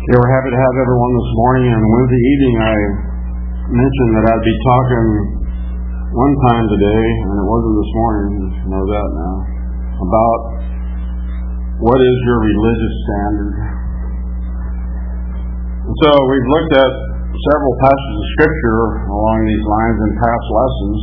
Yeah, we're happy to have everyone this morning. And Wednesday evening, I mentioned that I'd be talking one time today, and it wasn't this morning, you know that now, about what is your religious standard. And so we've looked at several passages of Scripture along these lines in past lessons,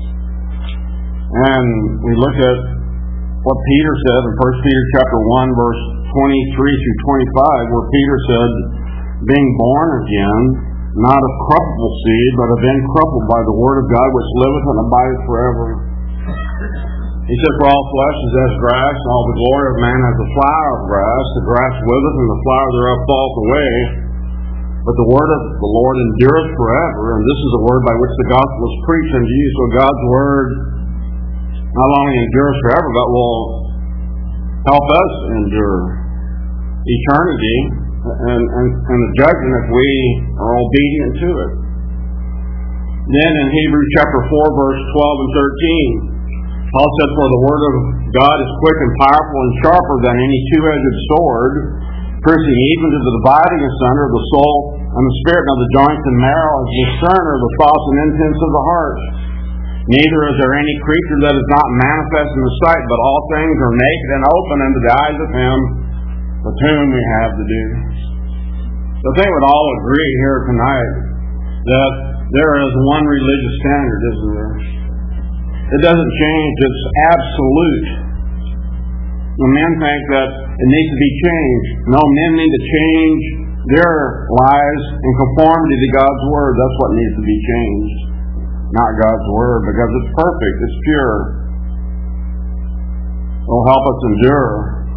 and we looked at what Peter said in 1 Peter chapter 1, verse 23 through 25, where Peter said, being born again, not of corruptible seed, but of incorruptible by the word of God, which liveth and abideth forever. He said, for all flesh is as grass, and all the glory of man as the flower of grass. The grass witheth, and the flower thereof falleth away. But the word of the Lord endureth forever, and this is the word by which the gospel is preached unto you. So God's word not only endures forever, but will help us endure eternity and the judgment if we are obedient to it. Then in Hebrews chapter 4, verse 12 and 13, Paul said, for the word of God is quick and powerful and sharper than any two-edged sword, piercing even to the dividing asunder of the soul and the spirit and of the joints and marrow, as discerner of the thoughts and intents of the heart. Neither is there any creature that is not manifest in the sight, but all things are naked and open unto the eyes of him with whom we have to do. So I think we'd all agree here tonight that there is one religious standard, isn't there? It doesn't change. It's absolute. When men think that it needs to be changed, no, men need to change their lives in conformity to God's Word. That's what needs to be changed. Not God's Word, because it's perfect, it's pure. It will help us endure.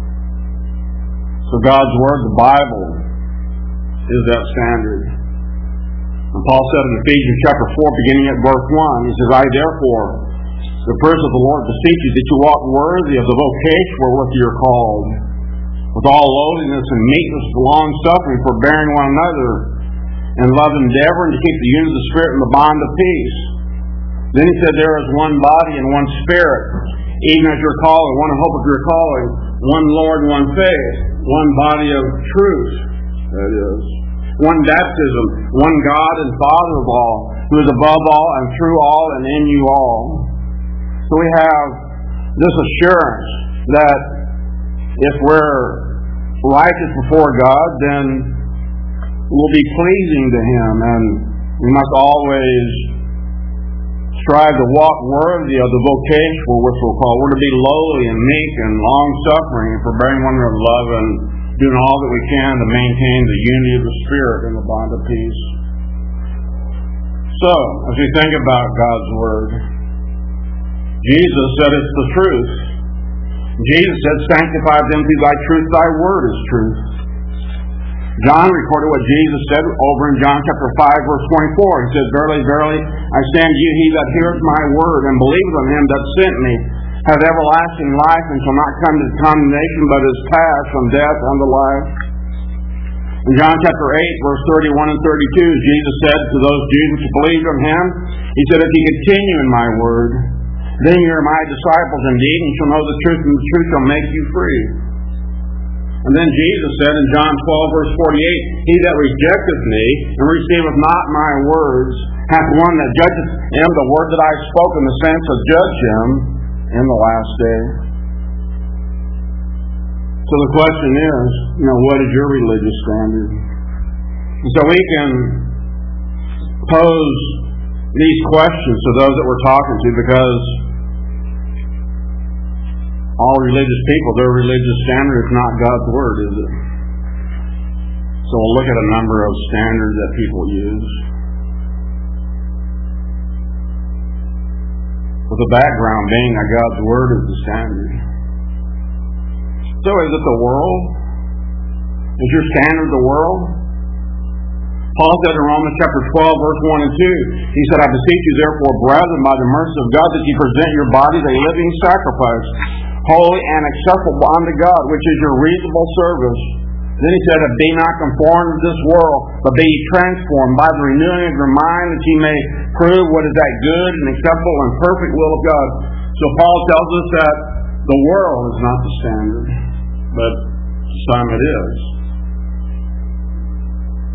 So God's Word, the Bible, is that standard. And Paul said in Ephesians chapter 4, beginning at verse 1, he says, I therefore, the priest of the Lord, beseech you that you walk worthy of the vocation wherewith you are called, with all lowliness and meekness, long-suffering, forbearing one another, and love endeavoring to keep the unity of the Spirit in the bond of peace. Then he said, there is one body and one Spirit, even as you're calling, one hope of your calling, one Lord, one faith, one body of truth, that is, one baptism, one God and Father of all, who is above all and through all and in you all. So we have this assurance that if we're righteous before God, then we'll be pleasing to Him, and we must always strive to walk worthy of the vocation for which we're called. We're to be lowly and meek and long-suffering and forbearing one another love and doing all that we can to maintain the unity of the Spirit in the bond of peace. So, as we think about God's Word, Jesus said it's the truth. Jesus said, sanctify them through thy truth, thy word is truth. John recorded what Jesus said over in John chapter 5, verse 24. He says, verily, verily, I say unto you, he that heareth my word and believeth on him that sent me hath everlasting life, and shall not come to condemnation, but is passed from death unto life. In John chapter 8, verse 31 and 32, Jesus said to those Jews which believed on him, he said, if ye continue in my word, then ye are my disciples indeed, and shall know the truth, and the truth shall make you free. And then Jesus said in John 12, verse 48, he that rejecteth me and receiveth not my words hath one that judgeth him, the word that I spoke in the sense of judge him in the last day. So the question is, what is your religious standard? And so we can pose these questions to those that we're talking to, because all religious people, their religious standard is not God's Word, is it? So we'll look at a number of standards that people use. With the background being that God's Word is the standard. So is it the world? Is your standard the world? Paul said in Romans chapter 12, verse 1 and 2, he said, I beseech you therefore, brethren, by the mercy of God, that ye present your bodies a living sacrifice, holy and acceptable unto God, which is your reasonable service. Then he said, be not conformed to this world, but be ye transformed by the renewing of your mind, that ye may prove what is that good and acceptable and perfect will of God. So Paul tells us that the world is not the standard, but to some it is.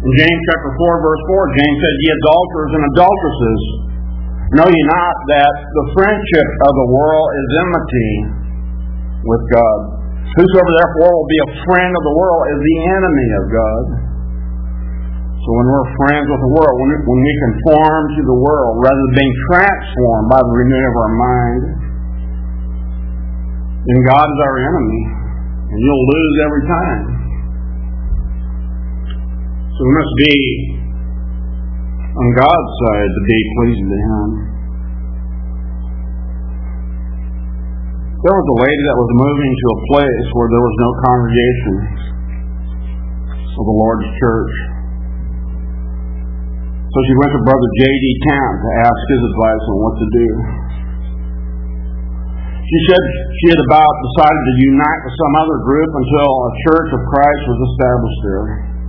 In James chapter 4, verse 4, James said, "Ye adulterers and adulteresses, know ye not that the friendship of the world is enmity with God? Whosoever therefore will be a friend of the world is the enemy of God." So when we're friends with the world, when we conform to the world rather than being transformed by the renewing of our mind, then God is our enemy, and you'll lose every time. So we must be on God's side to be pleasing to Him. There was a lady that was moving to a place where there was no congregation of the Lord's church. So she went to Brother J.D. Camp to ask his advice on what to do. She said she had about decided to unite with some other group until a church of Christ was established there.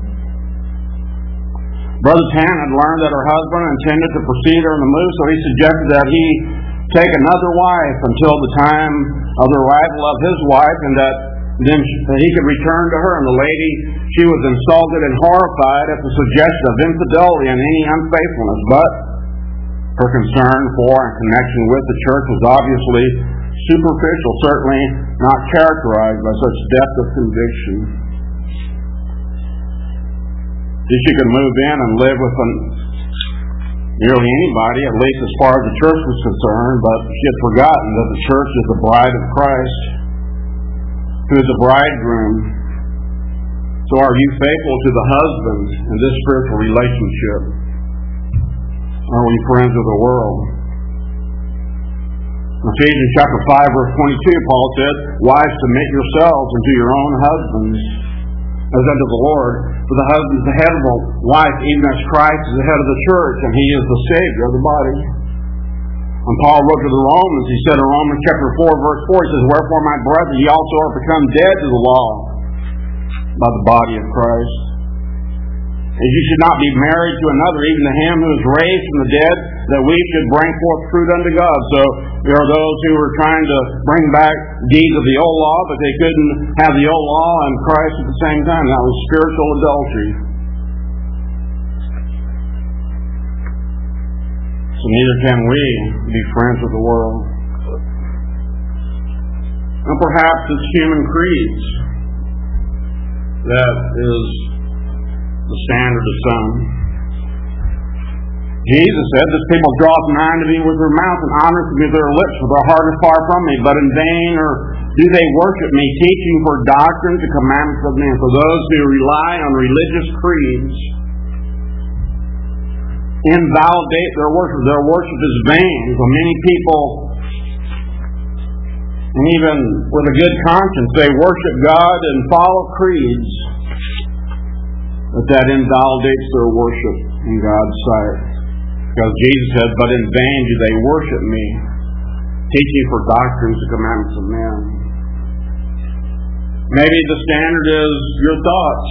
Brother Tan had learned that her husband intended to precede her in the move, so he suggested that he take another wife until the time of the arrival of his wife, and that then he could return to her. And the lady, she was insulted and horrified at the suggestion of infidelity and any unfaithfulness, but her concern for and connection with the church was obviously superficial, certainly not characterized by such depth of conviction. She could move in and live with nearly anybody, at least as far as the church was concerned, but she had forgotten that the church is the bride of Christ, who is the bridegroom. So are you faithful to the husband in this spiritual relationship? Are we friends of the world? In Ephesians chapter 5, verse 22, Paul said, "Wives, submit yourselves unto your own husbands, as unto the Lord. For the husband is the head of the wife, even as Christ is the head of the church, and He is the Savior of the body." When Paul wrote to the Romans, he said in Romans chapter 4, verse 4, he says, "Wherefore, my brethren, ye also are become dead to the law by the body of Christ. And you should not be married to another, even to him who is raised from the dead, that we should bring forth fruit unto God." So there are those who were trying to bring back deeds of the old law, but they couldn't have the old law and Christ at the same time. That was spiritual adultery. So neither can we be friends with the world. And perhaps it's human creeds that is the standard of some. Jesus said, "This people draweth nigh to me with their mouth and honoreth me with their lips, but their heart is far from me. But in vain or do they worship me, teaching for doctrines and commandments of men." So those who rely on religious creeds invalidate their worship. Their worship is vain. So many people, and even with a good conscience, they worship God and follow creeds, but that invalidates their worship in God's sight. Because Jesus said, "But in vain do they worship me, teaching for doctrines and commandments of men." Maybe the standard is your thoughts.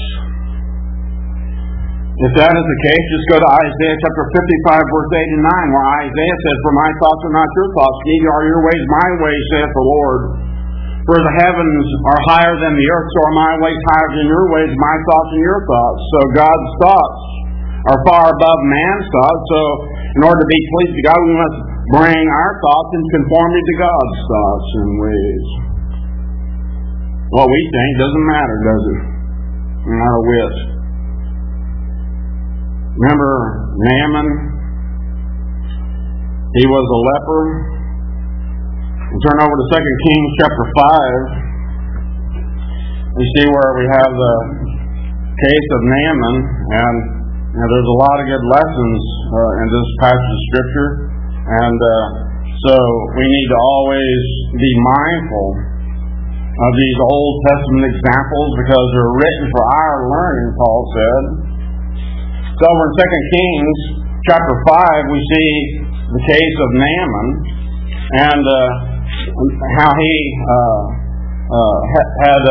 If that is the case, just go to Isaiah chapter 55, verse 8 and 9, where Isaiah says, "For my thoughts are not your thoughts, neither are your ways my ways, saith the Lord. For the heavens are higher than the earth, so are my ways higher than your ways, my thoughts than your thoughts." So God's thoughts are far above man's thoughts. So in order to be pleasing to God, we must bring our thoughts in conformity to God's thoughts and ways. What we think doesn't matter, does it? Not a whit. Remember Naaman? He was a leper. And turn over to 2 Kings chapter 5. You see where we have the case of Naaman, and there's a lot of good lessons in this passage of Scripture, and so we need to always be mindful of these Old Testament examples because they're written for our learning, Paul said. So over in 2 Kings chapter 5, we see the case of Naaman and how he had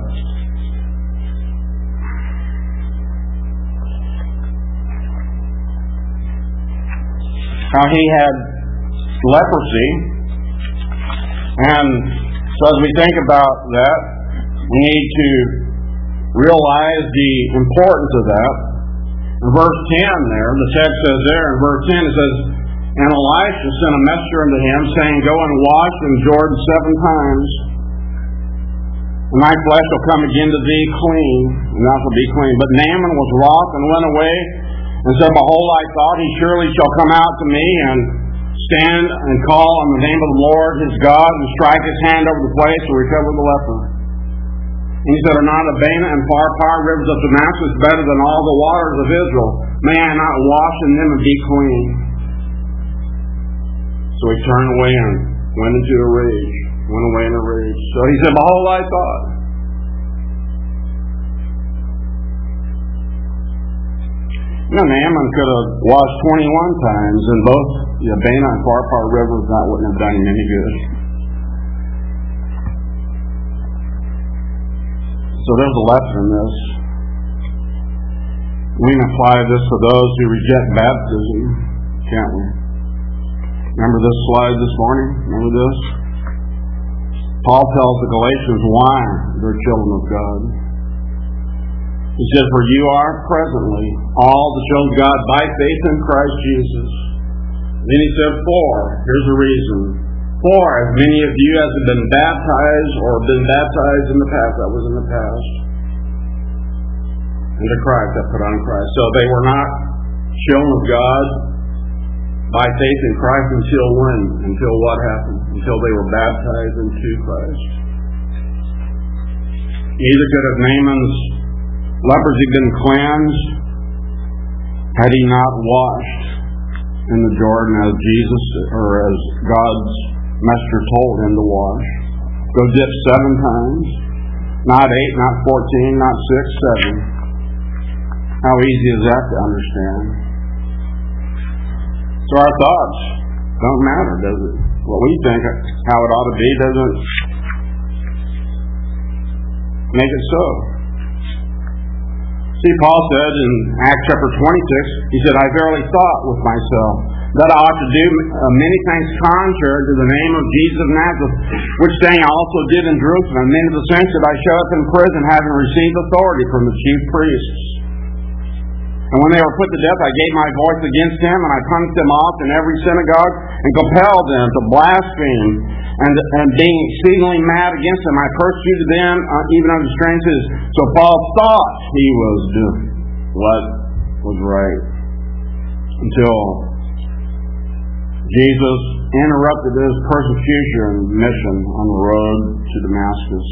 leprosy. And so as we think about that, we need to realize the importance of that. In verse 10 there, the text says there, in verse 10 it says, and Elisha sent a messenger unto him, saying, go and wash in Jordan 7 times, and thy flesh shall come again to thee clean, and thou shalt be clean. But Naaman was wroth and went away, and said, behold, I thought he surely shall come out to me, and stand and call on the name of the Lord his God, and strike his hand over the place to recover the leper. And he said, are not Abana and Pharpar, rivers of Damascus, better than all the waters of Israel? May I not wash in them and be clean? So he turned away and went into a rage. Went away in a rage. So he said, behold, I thought. You know, Naaman could have washed 21 times, and both the Abana and Pharpar rivers, that wouldn't have done him any good. So there's a lesson in this. We can apply this to those who reject baptism, can't we? Remember this slide this morning? Remember this? Paul tells the Galatians why they're children of God. He says, for you are presently all the children of God by faith in Christ Jesus. Then he said, here's the reason. For as many of you as have been baptized or been baptized in the past, that was in the past, into Christ, that put on Christ. So they were not children of God by faith in Christ until when? Until what happened? Until they were baptized into Christ. Neither could have Naaman's leprosy been cleansed had he not washed in the Jordan as Jesus, or as God's messenger told him to wash. Go dip 7 times. Not 8, not 14, not 6, 7. How easy is that to understand? So our thoughts don't matter, does it? What we think how it ought to be doesn't make it so. See, Paul said in Acts chapter 26, he said, I verily thought with myself that I ought to do many things contrary to the name of Jesus of Nazareth, which thing I also did in Jerusalem. And many of the saints that I shut up in prison, having received authority from the chief priests. And when they were put to death, I gave my voice against them, and I punished them oft in every synagogue, and compelled them to blaspheme. And being exceedingly mad against them, I persecuted them even unto strangers. So Paul thought he was doing what was right, until Jesus interrupted his persecution mission on the road to Damascus.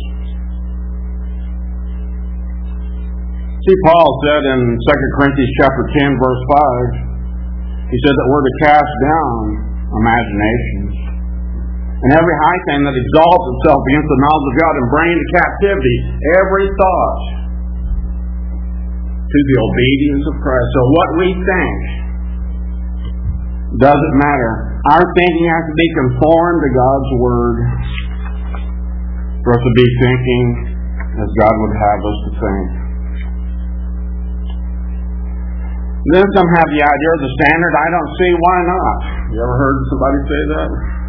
See, Paul said in 2 Corinthians chapter 10, verse 5, he said that we're to cast down imaginations and every high thing that exalts itself against the knowledge of God, and bring into captivity every thought to the obedience of Christ. So what we think doesn't matter. Our thinking has to be conformed to God's Word for us to be thinking as God would have us to think. Then some have the idea of the standard. I don't see why not. You ever heard somebody say that?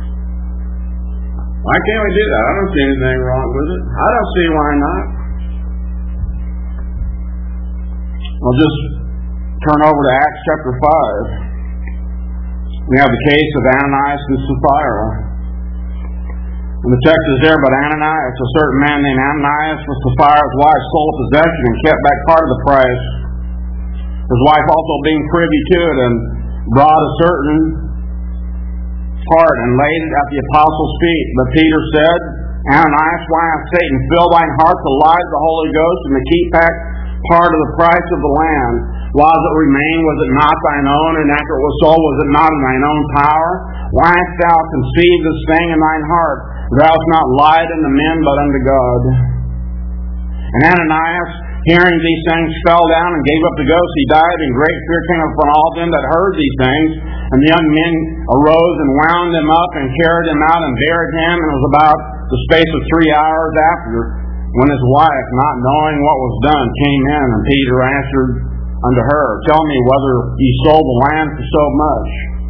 Why can't we do that? I don't see anything wrong with it. I don't see why not. Well, just turn over to Acts chapter 5. We have the case of Ananias and Sapphira. And the text is there, but Ananias, a certain man named Ananias, was Sapphira's wife, sold a possession and kept back part of the price. His wife also being privy to it, and brought a certain part and laid it at the apostles' feet. But Peter said, Ananias, why hath Satan filled thine heart to lie to the Holy Ghost, and to keep back part of the price of the land? While it remained, was it not thine own? And after it was sold, was it not in thine own power? Why hast thou conceived this thing in thine heart? Thou hast not lied unto men, but unto God. And Ananias, hearing these things, fell down and gave up the ghost. He died, and great fear came upon all them that heard these things. And the young men arose and wound him up and carried him out and buried him. And it was about the space of 3 hours after, when his wife, not knowing what was done, came in. And Peter answered unto her, Tell me whether ye sold the land for so much.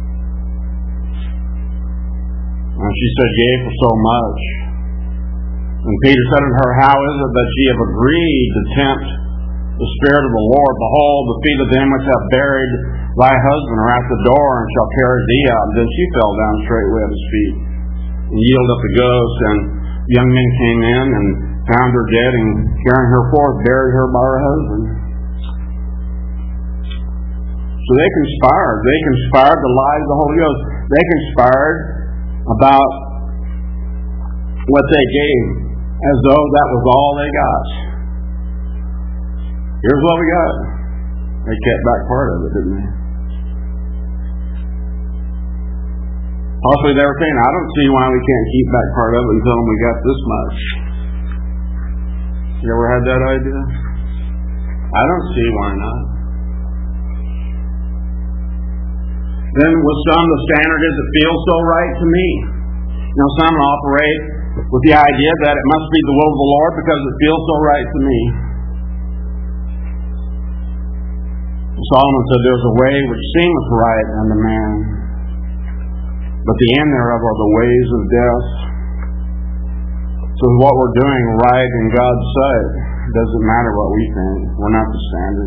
And she said, Yea, for so much. And Peter said unto her, How is it that ye have agreed to tempt the Spirit of the Lord, behold, the feet of them which have buried thy husband are at the door, and shall carry thee out. And then she fell down straightway at his feet, and yielded up the ghost. And young men came in and found her dead, and carrying her forth, buried her by her husband. So they conspired. They conspired to lie to the Holy Ghost. They conspired about what they gave, as though that was all they got. Here's what we got. They kept back part of it, didn't they? Possibly they were saying, I don't see why we can't keep back part of it until we got this much. You ever had that idea? I don't see why not. Then with some, the standard is it feels so right to me. Now some operate with the idea that it must be the will of the Lord because it feels so right to me. Solomon said, there's a way which seemeth right unto man, but the end thereof are the ways of death. So what we're doing right in God's sight, it doesn't matter what we think. We're not the standard.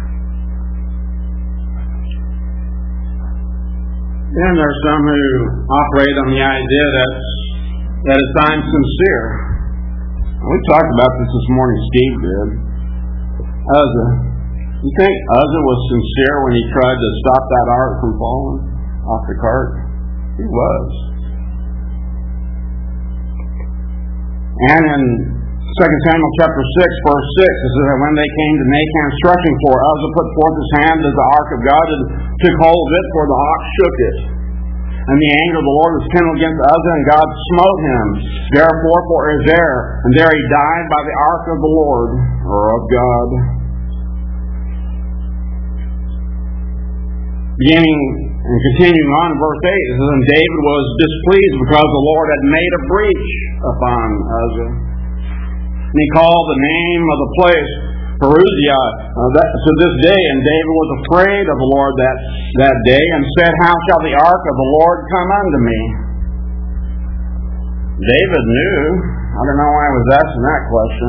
Then there's some who operate on the idea that it's I'm sincere. We talked about this morning, Steve did. You think Uzzah was sincere when he tried to stop that ark from falling off the cart? He was. And in 2 Samuel chapter 6, verse 6, it says that when they came to make instruction for Uzzah put forth his hand as the ark of God and took hold of it, for the ox shook it. And the anger of the Lord was kindled against Uzzah, and God smote him. Therefore, for is there, and there he died by the ark of the Lord, or of God. Beginning and continuing on in verse 8, it says, and David was displeased because the Lord had made a breach upon Uzzah. And he called the name of the place Peruziah to this day, and David was afraid of the Lord that day, and said, how shall the ark of the Lord come unto me? David knew. I don't know why he was asking that question.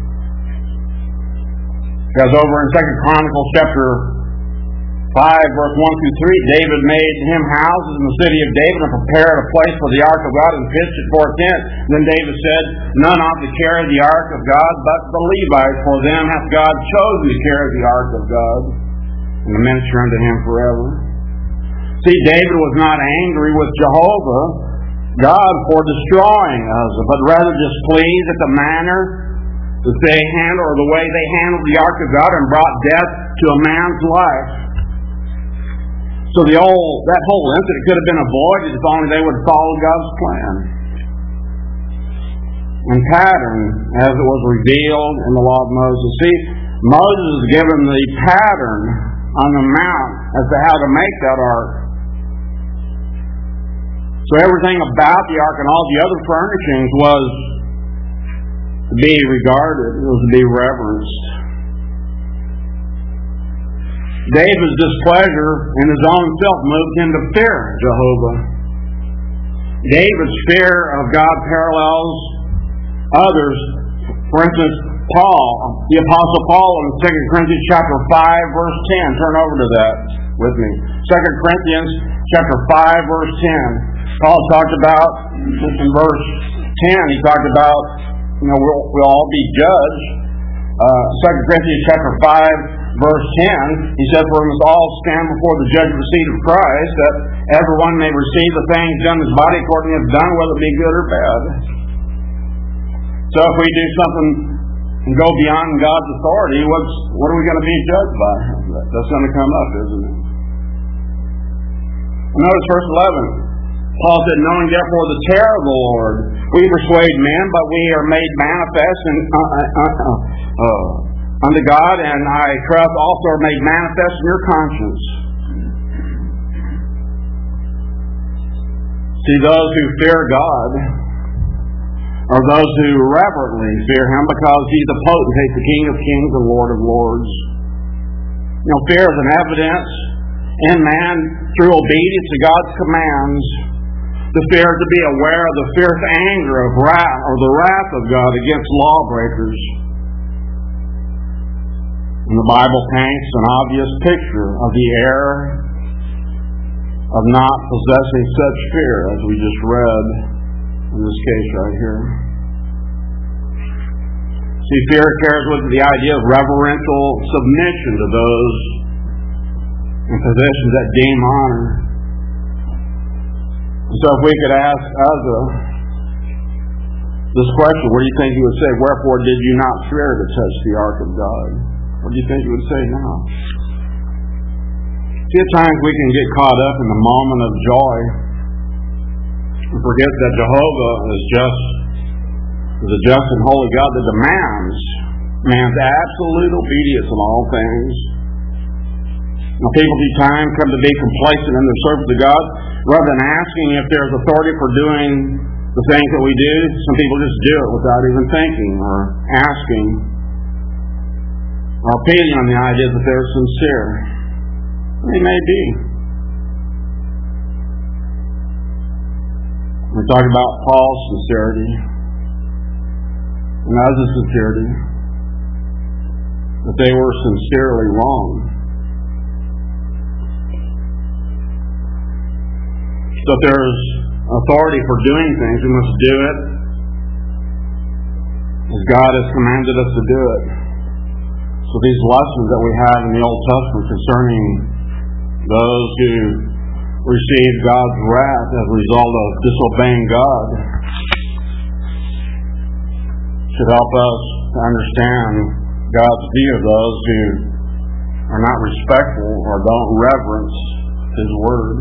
Because over in 2 Chronicles chapter 5, verse 1 through 3, David made him houses in the city of David and prepared a place for the ark of God and pitched it for a tent. Then David said, none ought to carry the ark of God but the Levites, for them hath God chosen to carry the ark of God and to minister unto him forever. See, David was not angry with Jehovah, God, for destroying Uzzah, but rather displeased at the manner that they handled, or the way they handled the ark of God and brought death to a man's life. So that whole incident could have been avoided if only they would follow God's plan and pattern as it was revealed in the law of Moses. See, Moses is given the pattern on the mount as to how to make that ark. So everything about the ark and all the other furnishings was to be regarded, it was to be reverenced. David's displeasure in his own self moved him to fear Jehovah. David's fear of God parallels others. For instance, Paul, the Apostle Paul in 2 Corinthians chapter 5, verse 10. Turn over to that with me. 2 Corinthians chapter 5, verse 10. Paul talked about, in verse 10, he talked about, we'll all be judged. 2 Corinthians chapter 5, verse 10, he said, for we must all stand before the judgment seat of Christ, that everyone may receive the things done in his body according to his done, whether it be good or bad. So if we do something and go beyond God's authority, what are we going to be judged by? That's going to come up, isn't it? Notice verse 11. Paul said, knowing therefore the terror of the Lord, we persuade men, but we are made manifest unto God, and I trust also are made manifest in your conscience. See, those who fear God are those who reverently fear Him because He's the potentate, the King of kings, and Lord of lords. Fear is an evidence in man through obedience to God's commands. The fear to be aware of the fierce anger of wrath, or the wrath of God against lawbreakers. And the Bible paints an obvious picture of the error of not possessing such fear, as we just read in this case right here. See, fear carries with it the idea of reverential submission to those in positions that deem honor. So if we could ask Uzzah this question, what do you think he would say? Wherefore did you not fear to touch the ark of God? What do you think he would say now? See, at times we can get caught up in the moment of joy and forget that Jehovah is a just and holy God that demands man's absolute obedience in all things. Now, people through time come to be complacent in their service to God. Rather than asking if there's authority for doing the things that we do, some people just do it without even thinking or asking or opinion on the idea that they're sincere. They may be. We talk about Paul's sincerity and Uzzah's sincerity, that they were sincerely wrong. So if there's authority for doing things, we must do it as God has commanded us to do it. So these lessons that we have in the Old Testament concerning those who receive God's wrath as a result of disobeying God should help us to understand God's view of those who are not respectful or don't reverence His Word.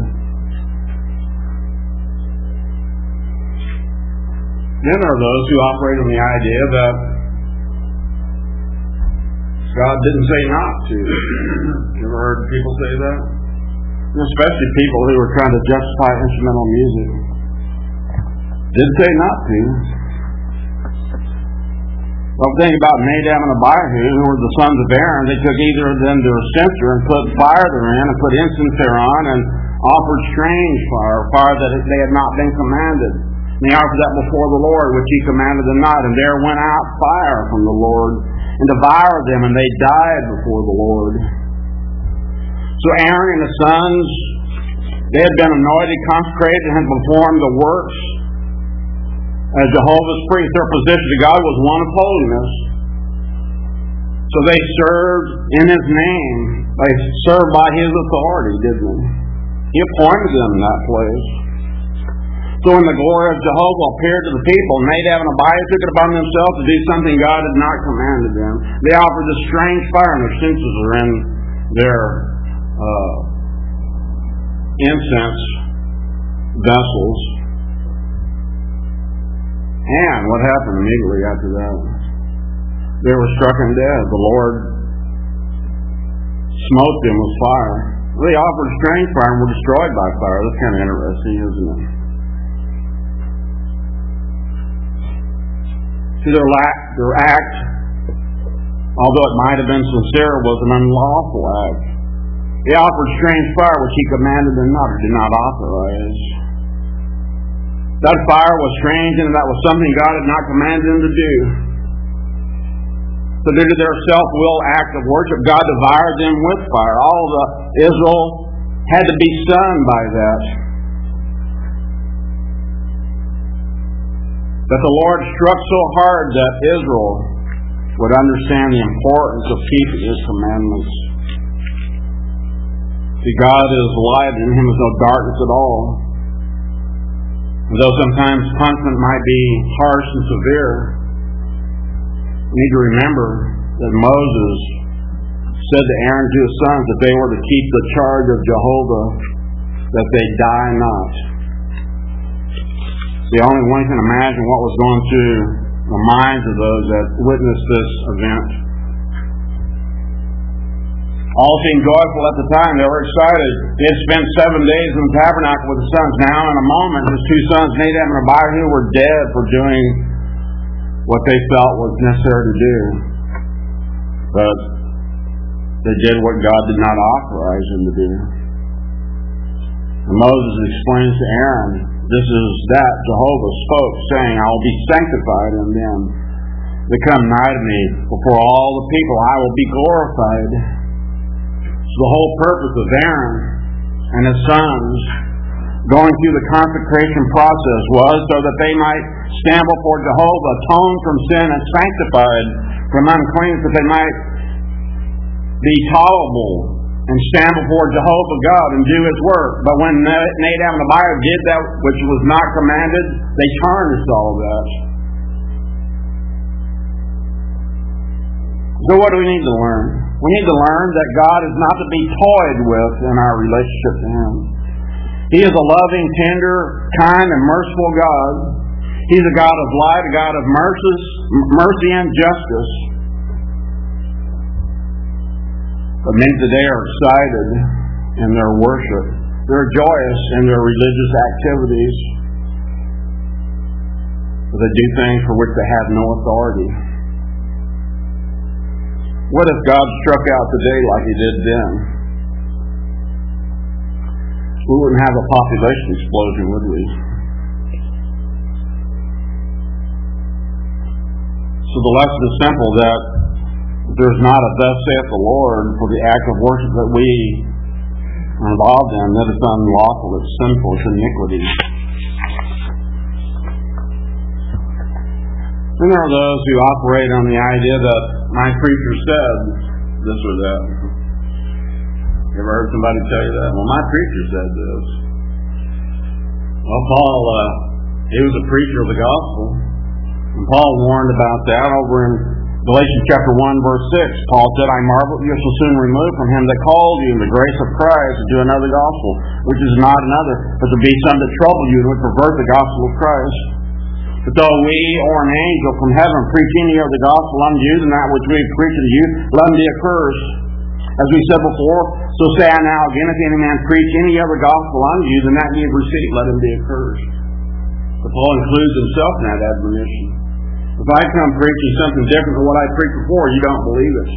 Then there are those who operate on the idea that God didn't say not to. You ever heard people say that? Especially people who were trying to justify instrumental music. Didn't say not to. Well, think about Nadab and Abihu, who were the sons of Aaron. They took either of them to a censer and put fire therein and put incense thereon and offered strange fire that they had not been commanded. And they offered that before the Lord, which He commanded them not. And there went out fire from the Lord and devoured them, and they died before the Lord. So Aaron and his sons, they had been anointed, consecrated, and had performed the works as Jehovah's priest. Their position to God was one of holiness. So they served in His name. They served by His authority, didn't they? He appointed them in that place. So when the glory of Jehovah appeared to the people, Nadab and Abihu took it upon themselves to do something God had not commanded them. They offered the strange fire, and their censers are in their incense vessels. And what happened immediately after that? They were struck and dead. The Lord smote them with fire. They offered strange fire and were destroyed by fire. That's kind of interesting, isn't it? See, their act, although it might have been sincere, was an unlawful act. They offered strange fire which He commanded them not, or did not authorize. That fire was strange, and that was something God had not commanded them to do. So due to their self-will act of worship, God devoured them with fire. All of Israel had to be stunned by that. But the Lord struck so hard that Israel would understand the importance of keeping His commandments. See, God is light, and in Him is no darkness at all. And though sometimes punishment might be harsh and severe, we need to remember that Moses said to Aaron and to his sons that they were to keep the charge of Jehovah, that they die not. See, only one can imagine what was going through the minds of those that witnessed this event. All seemed joyful at the time. They were excited. They had spent 7 days in the tabernacle with the sons. Now, in a moment, his two sons, Nadab and Abihu, were dead for doing what they felt was necessary to do. But they did what God did not authorize them to do. And Moses explains to Aaron, this is that Jehovah spoke, saying, I will be sanctified in them. that come nigh to me. Before all the people I will be glorified. So the whole purpose of Aaron and his sons going through the consecration process was so that they might stand before Jehovah, atone from sin and sanctified from uncleanness, that they might be tolerable and stand before Jehovah God and do His work. But when Nadab and Abihu did that which was not commanded, they tarnished all of that. So what do we need to learn? We need to learn that God is not to be toyed with in our relationship to Him. He is a loving, tender, kind, and merciful God. He's a God of light, a God of mercy and justice. But many today are excited in their worship. They're joyous in their religious activities. But they do things for which they have no authority. What if God struck out today like He did then? We wouldn't have a population explosion, would we? So the lesson is simple, that there's not a thus saith the Lord for the act of worship that we are involved in. That is unlawful, it's sinful, it's iniquity. Then there are those who operate on the idea that my preacher said this or that. You ever heard somebody tell you that? Well, my preacher said this. Well, Paul, he was a preacher of the gospel. And Paul warned about that over in Galatians chapter 1, verse 6. Paul said, I marvel that you shall soon remove from him that called you in the grace of Christ to do another gospel, which is not another, but to be some that trouble you and would pervert the gospel of Christ. But though we or an angel from heaven preach any other gospel unto you than that which we have preached to you, let him be accursed. As we said before, so say I now again, if any man preach any other gospel unto you than that ye have received, let him be accursed. But Paul includes himself in that admonition. If I come preaching something different than what I preached before, you don't believe it.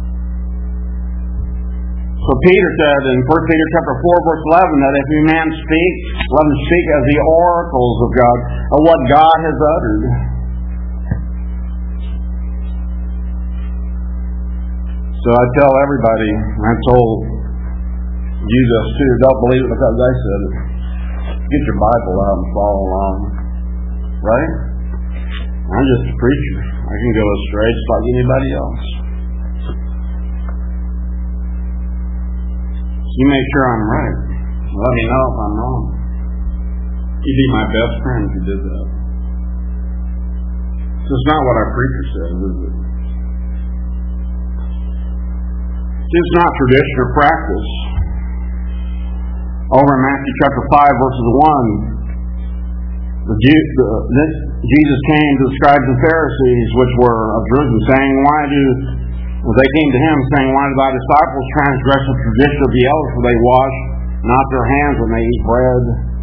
So Peter said in 1 Peter chapter 4, verse 11, that if any man speak, let him speak as the oracles of God, of what God has uttered. So I tell everybody, and I told you this too, don't believe it because I said it. Get your Bible out and follow along. Right? I'm just a preacher. I can go astray just like anybody else. So you make sure I'm right. Let me know if I'm wrong. You'd be my best friend if you did that. So it's not what our preacher says, is it? It's not tradition or practice. Over in Matthew chapter 5, verses 1, Jesus came to the scribes and Pharisees, which were of Jerusalem, saying, they came to him, saying, why do thy disciples transgress the tradition of the elders, for they wash not their hands when they eat bread?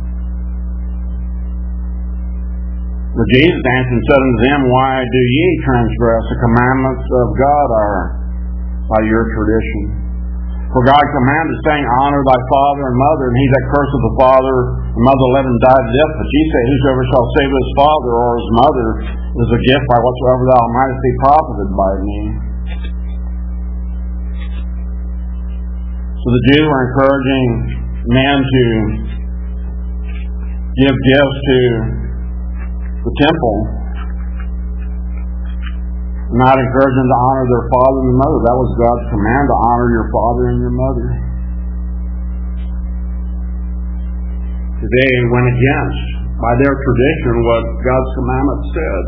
But Jesus answered and said unto them, why do ye transgress the commandments of God by your tradition? For God commanded, saying, honor thy father and mother, and he that curseth the father and mother, let him die to death. But ye say, whosoever shall save his father or his mother is a gift by whatsoever thou mightest be profited by me. So the Jews were encouraging men to give gifts to the temple, not encourage them to honor their father and mother. That was God's command, to honor your father and your mother. They went against, by their tradition, what God's commandment said.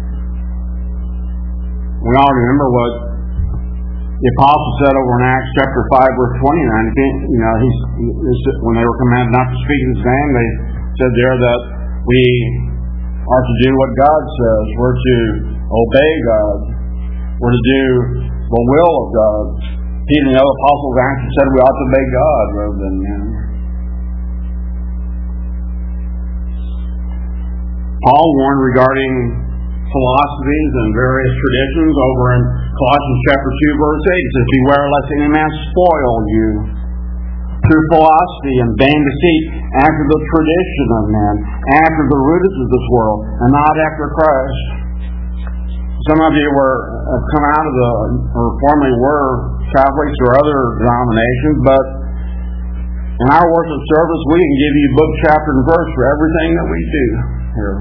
We all remember what the apostle said over in Acts chapter 5, verse 29. When they were commanded not to speak in his name, they said there that we are to do what God says. We're to obey God. We're to do the will of God. Peter and the other apostles actually said we ought to obey God rather than men. Paul warned regarding philosophies and various traditions over in Colossians chapter 2, verse 8. It says, beware lest any man spoil you through philosophy and vain deceit, after the tradition of men, after the rudiments of this world, and not after Christ. Some of you have come out of or formerly were Catholics or other denominations, but in our worship service, we can give you book, chapter, and verse for everything that we do here.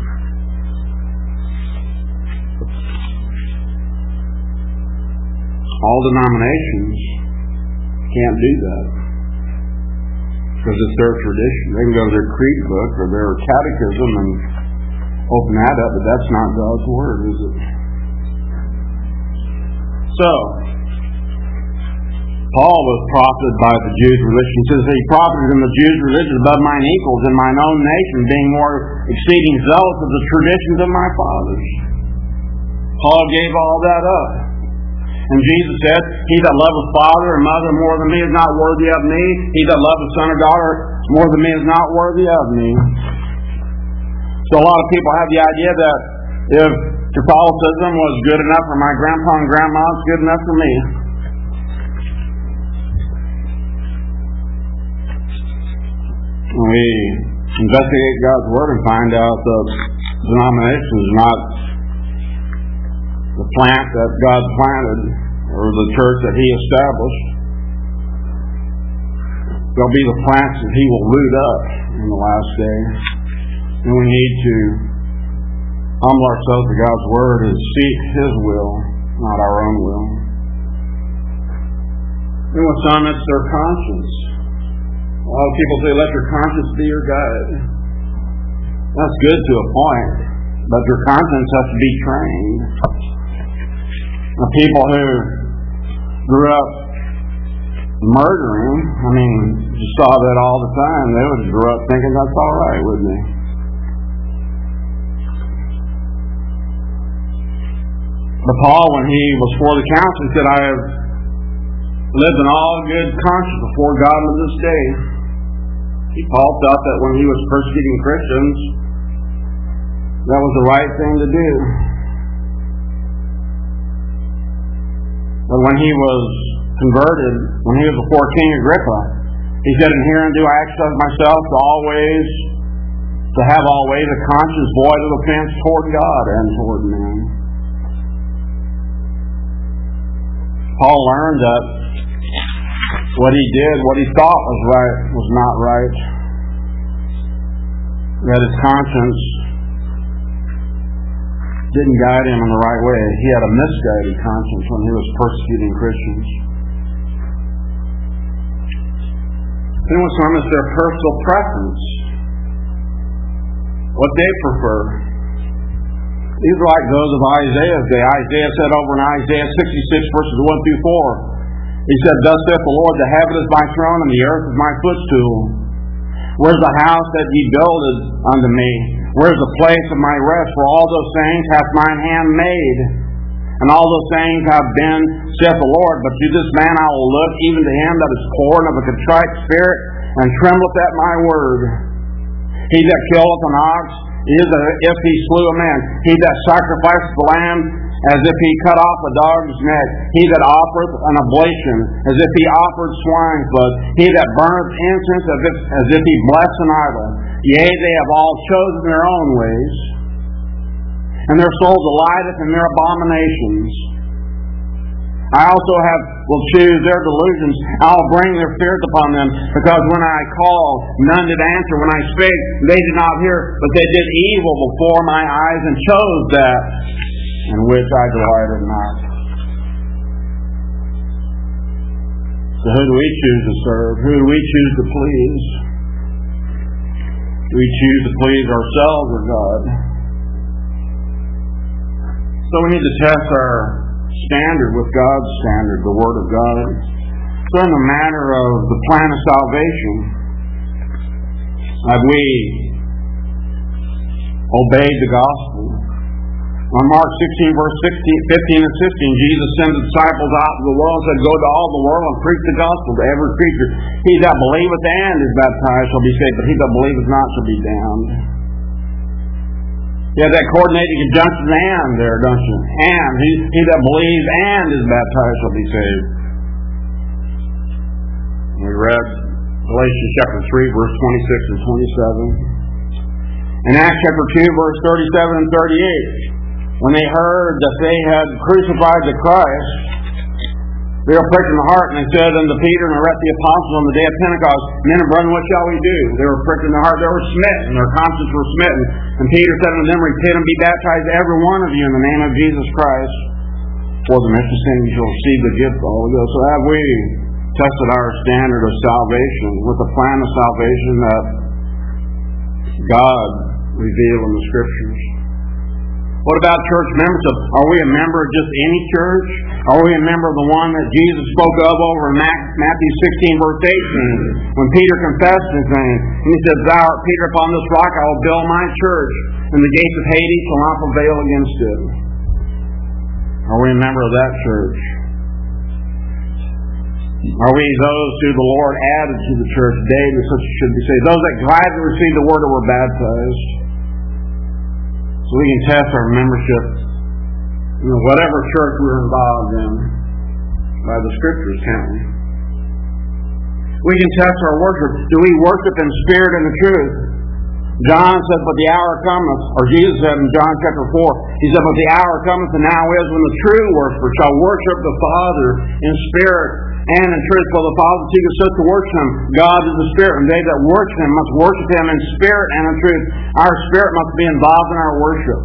All denominations can't do that because it's their tradition. They can go to their creed book or their catechism and open that up, but that's not God's Word, is it? So, Paul was profited by the Jews' religion. He says he profited in the Jews' religion above mine equals in mine own nation, being more exceeding zealous of the traditions of my fathers. Paul gave all that up. And Jesus said, he that loveth father or mother more than me is not worthy of me. He that loveth son or daughter more than me is not worthy of me. So a lot of people have the idea that if Catholicism was good enough for my grandpa and grandma, it's good enough for me. We investigate God's Word and find out that denomination is not the plant that God planted or the church that He established. They'll be the plants that He will root up in the last day. And we need to humble ourselves to God's Word and seek His will, not our own will. And with some, it's their conscience. A lot of people say, let your conscience be your guide. That's good to a point, but your conscience has to be trained. The people who grew up murdering, you saw that all the time. They would grow up thinking that's all right, wouldn't they? But Paul, when he was for the council, he said, I have lived in all good conscience before God to this day. Paul thought that when he was persecuting Christians, that was the right thing to do. But when he was converted, when he was before King Agrippa, he said, and hereunto I exercise myself to have always a conscience void of offense toward God and toward men. Paul learned that what he did, what he thought was right, was not right. That his conscience didn't guide him in the right way. He had a misguided conscience when he was persecuting Christians. Then with some, it's their personal preference. What they prefer. These are like those of Isaiah's day. Isaiah said over in Isaiah 66 verses 1 through 4, he said, thus saith the Lord, the heaven is my throne, and the earth is my footstool. Where's the house that ye builded unto me? Where's the place of my rest? For all those things hath mine hand made. And all those things have been, saith the Lord. But to this man I will look, even to him that is poor and of a contrite spirit, and trembleth at my word. He that killeth an ox is as if he slew a man. He that sacrificeth the lamb, as if he cut off a dog's neck. He that offereth an oblation, as if he offered swine's blood. He that burneth incense, as if he blessed an idol. Yea, they have all chosen their own ways, and their soul delighteth in their abominations. I also will choose their delusions. I will bring their spirits upon them, because when I called, none did answer. When I spake, they did not hear, but they did evil before my eyes, and chose that in which I delighted not. So who do we choose to serve? Who do we choose to please? Do we choose to please ourselves or God? So we need to test our standard with God's standard, the Word of God. So in the matter of the plan of salvation, have we obeyed the gospel? On Mark 16, verse 15 and 16, Jesus sent the disciples out to the world and said, go to all the world and preach the gospel to every creature. He that believeth and is baptized shall be saved, but he that believeth not shall be damned. You have that coordinated conjunction and there, don't you? And. He that believes and is baptized shall be saved. We read Galatians chapter 3, verse 26 and 27. In Acts chapter 2, verse 37 and 38. when they heard that they had crucified the Christ, they were pricked in the heart, and they said unto Peter and the rest of the apostles on the day of Pentecost, Men and brethren, what shall we do? They were pricked in the heart, they were smitten, their consciences were smitten. And Peter said unto them, Repent and be baptized, every one of you, in the name of Jesus Christ, for the remission of sins. You shall receive the gift of the Holy Ghost. So have we tested our standard of salvation with the plan of salvation that God revealed in the Scriptures? What about church membership? Are we a member of just any church? Are we a member of the one that Jesus spoke of over in Matthew 16, verse 18, when Peter confessed his name? And he said, Thou art Peter, upon this rock I will build my church, and the gates of Hades shall not prevail against it. Are we a member of that church? Are we those who the Lord added to the church daily, such as should be saved? Those that gladly received the word and were baptized. So we can test our membership in whatever church we're involved in by the Scriptures, can't we? We can test our worship. Do we worship in spirit and in truth? John said, But the hour cometh, or Jesus said in John chapter 4, He said, But the hour cometh, and now is, when the true worshiper shall worship the Father in spirit and in truth. For the Father seeketh such to worship Him. God is the Spirit, and they that worship Him must worship Him in spirit and in truth. Our spirit must be involved in our worship.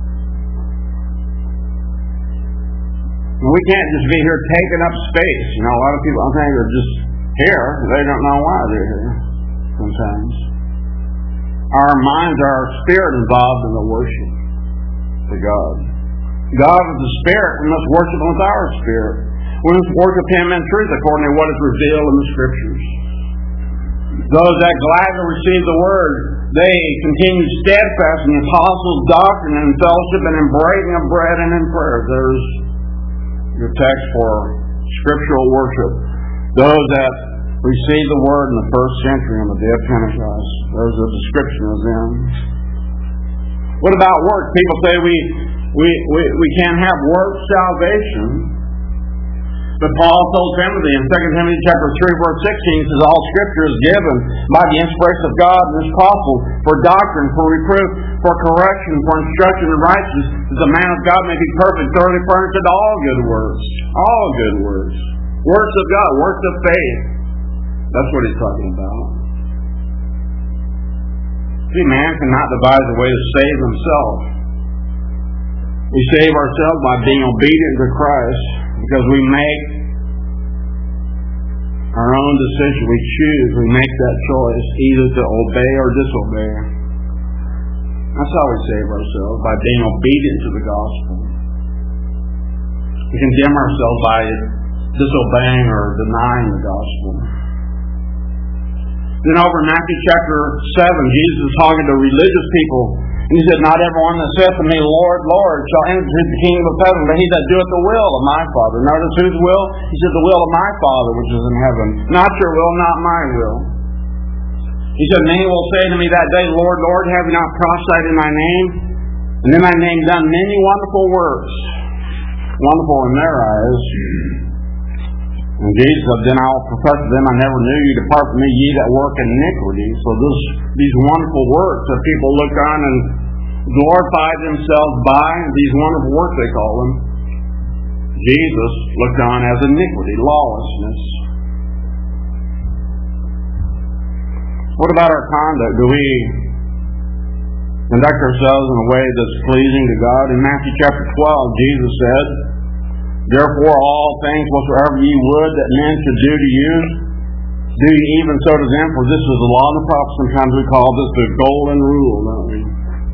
We can't just be here taking up space. You know, a lot of people, I think, are just here. They don't know why they're here sometimes. Our minds, our spirit involved in the worship to God. God is the Spirit. We must worship Him with our spirit. We must worship Him in truth according to what is revealed in the Scriptures. Those that gladly receive the Word, they continue steadfast in the apostles' doctrine and fellowship and in breaking of bread and in prayer. There's your text for scriptural worship. Those that received the Word in the first century on the day of Pentecost. There's a description of them. What about works? People say we can't have works salvation. But Paul told Timothy in 2 Timothy chapter 3, verse 16, he says, All Scripture is given by the inspiration of God and is profitable for doctrine, for reproof, for correction, for instruction in righteousness, that the man of God may be perfect, thoroughly furnished to all good works. All good works. Works of God, works of faith. That's what he's talking about. See, man cannot devise a way to save himself. We save ourselves by being obedient to Christ, because we make our own decision. We choose, we make that choice, either to obey or disobey. That's how we save ourselves, by being obedient to the gospel. We condemn ourselves by disobeying or denying the gospel. Then over in Matthew chapter 7, Jesus is talking to religious people. And He said, Not everyone that saith to me, Lord, Lord, shall enter the kingdom of heaven, but he that doeth the will of my Father. Notice whose will? He said, The will of my Father which is in heaven. Not your will, not my will. He said, Many will say to me that day, Lord, Lord, have we not prophesied in thy name? And in thy name done many wonderful works. Wonderful in their eyes. And Jesus said, Then I will profess to them, I never knew you. Depart from me, ye that work in iniquity. So these wonderful works that people look on and glorify themselves by, these wonderful works they call them, Jesus looked on as iniquity, lawlessness. What about our conduct? Do we conduct ourselves in a way that's pleasing to God? In Matthew chapter 12, Jesus said, Therefore all things whatsoever ye would that men should do to you, do ye even so to them, for this is the law and the prophets. Sometimes we call this the golden rule, don't we?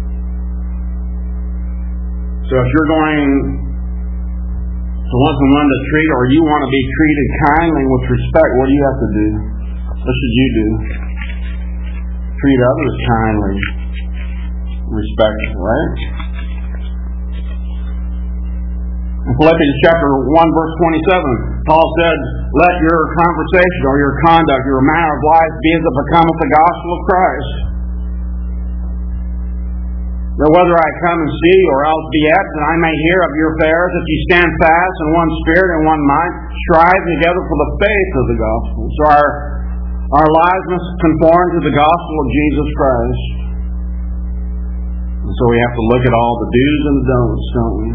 So if you're going to want someone to treat, or you want to be treated kindly with respect, what do you have to do? What should you do? Treat others kindly, respectfully, right? In Philippians chapter 1, verse 27, Paul said, Let your conversation or your conduct, your manner of life be as it becometh the gospel of Christ. That whether I come and see you or else be absent, I may hear of your affairs, that ye stand fast in one spirit and one mind, striving together for the faith of the gospel. So our lives must conform to the gospel of Jesus Christ. So we have to look at all the do's and the don'ts, don't we?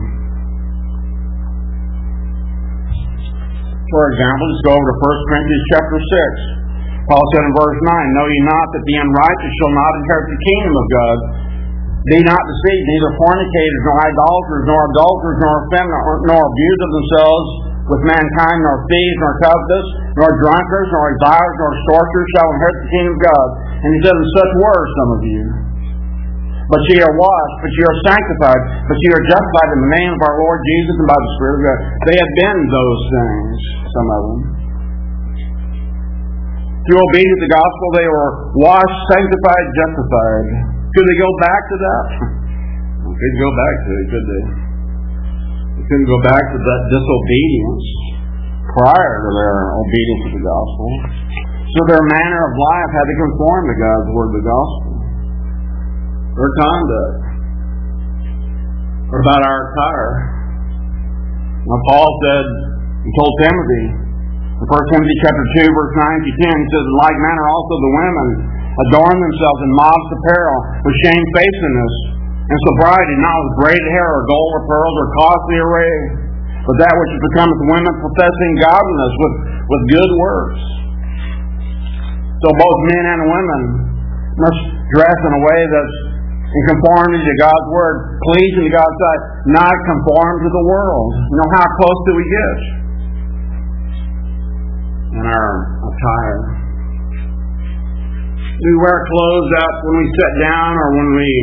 For example, let's go over to 1 Corinthians chapter 6. Paul said in verse 9, "Know ye not that the unrighteous shall not inherit the kingdom of God? Be not deceived, neither fornicators, nor idolaters, nor adulterers, nor effeminate, nor abuse of themselves with mankind, nor thieves, nor covetous, nor drunkards, nor revilers, nor extortioners shall inherit the kingdom of God." And he said, "And such were some of you. But ye are washed, but ye are sanctified, but ye are justified in the name of our Lord Jesus and by the Spirit of God." They have been those things, some of them. Through obedience to the gospel, they were washed, sanctified, justified. Could they go back to that? They couldn't go back to it, could they? They couldn't go back to that disobedience prior to their obedience to the gospel. So their manner of life had to conform to God's word of the gospel. Their conduct. What about our attire? Now Paul said, he told Timothy, in 1 Timothy chapter 2, verse 9 to 10, he says, "In like manner also the women adorn themselves in modest apparel, with shamefacedness and sobriety, not with braided hair or gold or pearls or costly array, but that which becometh women professing godliness with good works." So both men and women must dress in a way that's in conformity to God's word, pleasing to God's sight, not conform to the world. You know, how close do we get in our attire? Do we wear clothes out when we sit down or when we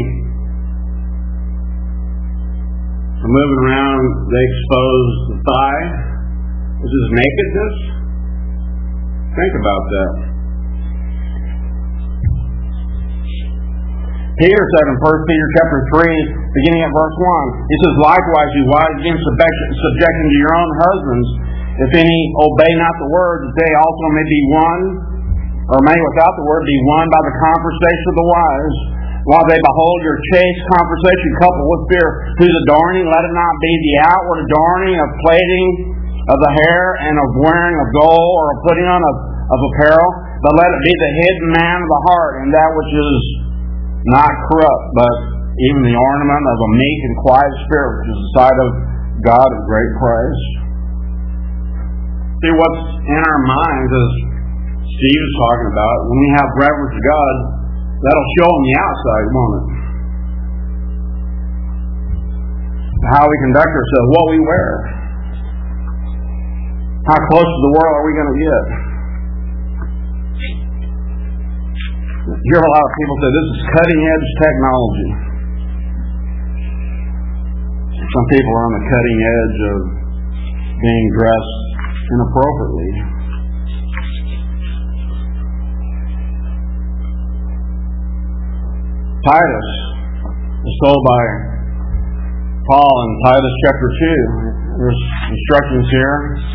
are moving around, they expose the thigh, which is nakedness? Think about that. Peter said in 1 Peter chapter 3, beginning at verse 1, he says, "Likewise, you wives, again subjecting to your own husbands, if any obey not the word, that they also may be won, or may without the word be won by the conversation of the wives, while they behold your chaste conversation coupled with fear, whose adorning, let it not be the outward adorning of plaiting of the hair and of wearing of gold or of putting on of apparel, but let it be the hidden man of the heart, and that which is not corrupt, but even the ornament of a meek and quiet spirit, which is the sight of God of great praise." See, what's in our minds, as Steve is talking about, when we have reverence to God, that'll show on the outside, won't it? How we conduct ourselves, what we wear. How close to the world are we going to get? You hear a lot of people say this is cutting-edge technology. Some people are on the cutting edge of being dressed inappropriately. Titus is told by Paul in Titus chapter 2. There's instructions here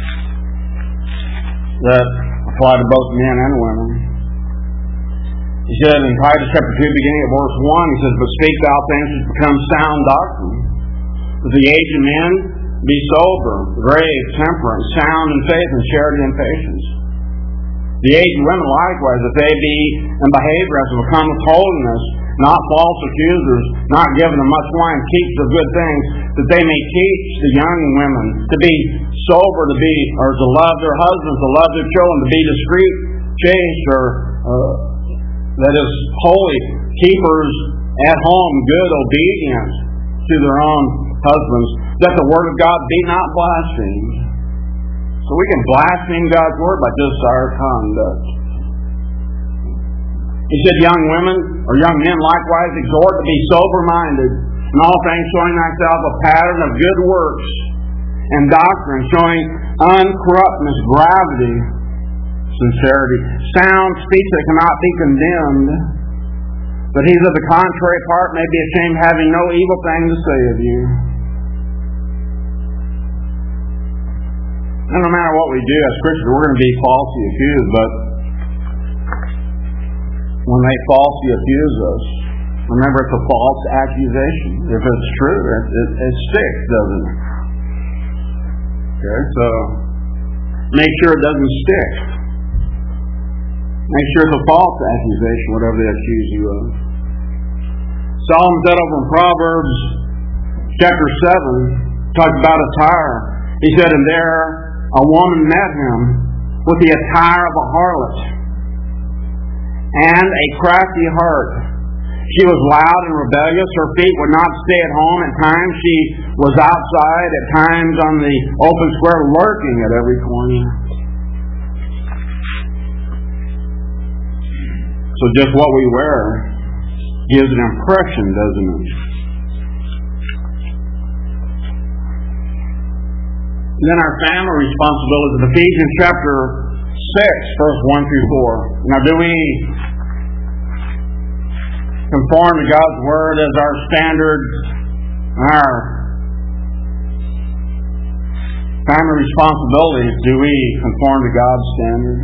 that apply to both men and women. He said in Titus chapter 2, beginning at verse 1, he says, "But speak thou things which become sound doctrine. That the aged men be sober, grave, temperate, sound in faith, and charity and patience. The aged women likewise, that they be in behavior as becometh holiness, not false accusers, not given to much wine, teachers of good things, that they may teach the young women to be sober, to love their husbands, to love their children, to be discreet, chaste, or that is holy, keepers at home, good, obedient to their own husbands, that the word of God be not blasphemed." So we can blaspheme God's word by just our conduct. He said, "Young women, or young men likewise, exhort to be sober-minded, in all things showing thyself a pattern of good works and doctrine, showing uncorruptness, gravity, sincerity, sound speech that cannot be condemned, but he of the contrary part may be ashamed, having no evil thing to say of you." And no matter what we do as Christians, we're going to be falsely accused, but when they falsely accuse us, remember it's a false accusation. If it's true, it sticks, doesn't it? Okay, so make sure it doesn't stick. Make sure it's a false accusation, whatever they accuse you of. Solomon said over in Proverbs chapter 7, talked about attire. He said, and there a woman met him with the attire of a harlot and a crafty heart. She was loud and rebellious. Her feet would not stay at home. At times she was outside, at times on the open square, lurking at every corner. So just what we wear gives an impression, doesn't it? And then our family responsibilities in Ephesians chapter 6, verse 1 through 4. Now, do we conform to God's Word as our standard, our family responsibilities? Do we conform to God's standard?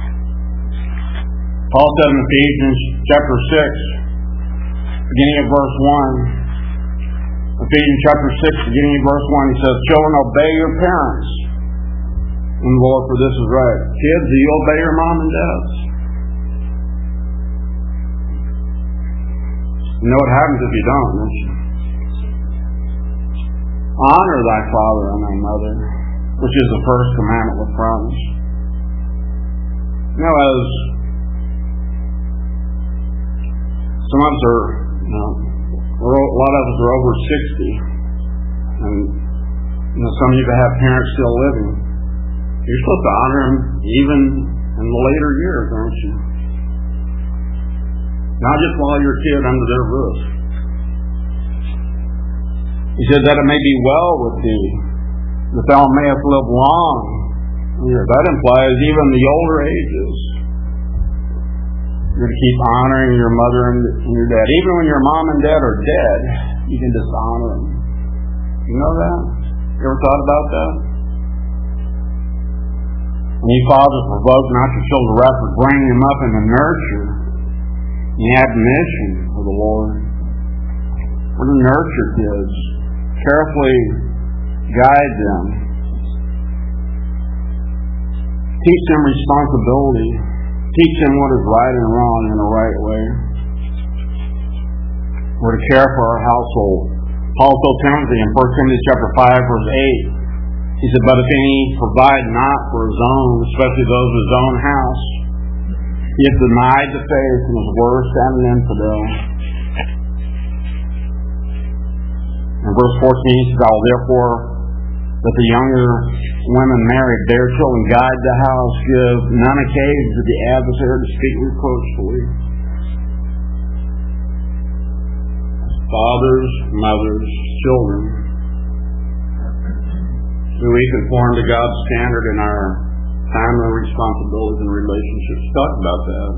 Paul said in Ephesians chapter 6, beginning of verse 1, Ephesians chapter 6, beginning of verse 1, he says, children, obey your parents in the Lord, for this is right. Kids, do you obey your mom and dad? You know what happens if you don't, don't you? Honor thy father and thy mother, which is the first commandment with promise. You know, as some of us are, a lot of us are over 60, and some of you that have parents still living. You're supposed to honor them even in the later years, aren't you? Not just while you're a kid under their roof. He said that it may be well with thee, that thou mayest live long. That implies even the older ages. You're going to keep honoring your mother and your dad. Even when your mom and dad are dead, you can dishonor them. You know that? You ever thought about that? And you fathers provoke not your children to wrath, but bring them up in the nurture and the admonition of the Lord. We're to nurture kids. Carefully guide them. Teach them responsibility. Teach them what is right and wrong in the right way. We're to care for our household. Paul told Timothy in 1 Timothy chapter 5, verse 8, he said, but if any provide not for his own, especially those of his own house, he has denied the faith and is worse than an infidel. In verse 14, he says, I will therefore that the younger women married their children, guide the house, give none occasion to the adversary to speak reproachfully. Fathers, mothers, children, do we conform to God's standard in our family responsibilities and relationships? Talk about that.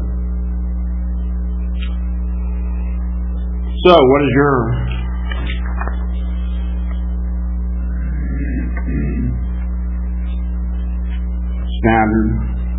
So, what is your standard?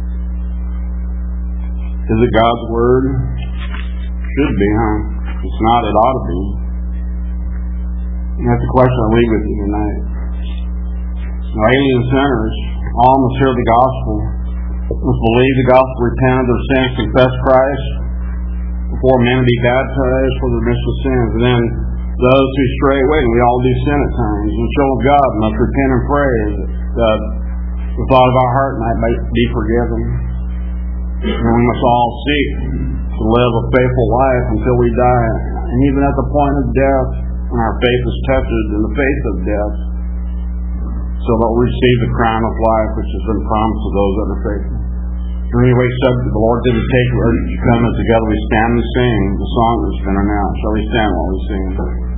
Is it God's Word? Should be, huh? If it's not, it ought to be. And that's the question I leave with you tonight. Now, alien sinners all must hear the gospel, must believe the gospel, repent of their sins, confess Christ before men be baptized for the remission of sins. And then those who stray away, and we all do sin at times, and the children of God must repent and pray that the thought of our heart might be forgiven. And we must all seek to live a faithful life until we die. And even at the point of death, when our faith is tested in the face of death, so that we'll receive the crown of life which has been promised to those that are faithful. Anyway, subject, the Lord didn't take you, urged you to come, and together we stand and sing the song that's been announced. Shall we stand while we sing?